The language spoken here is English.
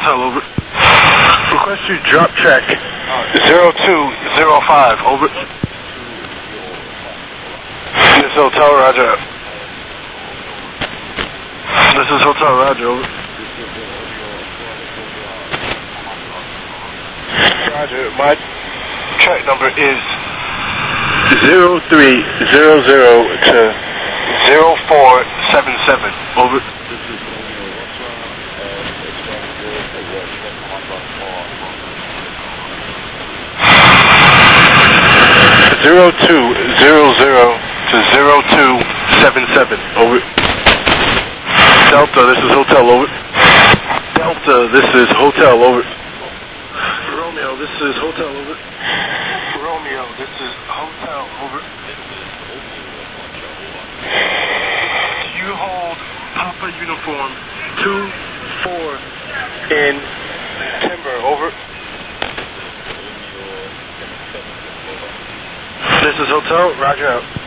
Hotel, over. Request you drop check 0205, over. This is Hotel, roger. This is Hotel, roger, over. Roger, my check number is 0300 to 0477, over. 0200 to 0277, over. Delta, this is Hotel, over. Delta, this is Hotel, over. Romeo, this is Hotel, over. Romeo, this is Hotel, over. Do you hold Papa Uniform 2-4 in Timber, over. This is Hotel, roger out.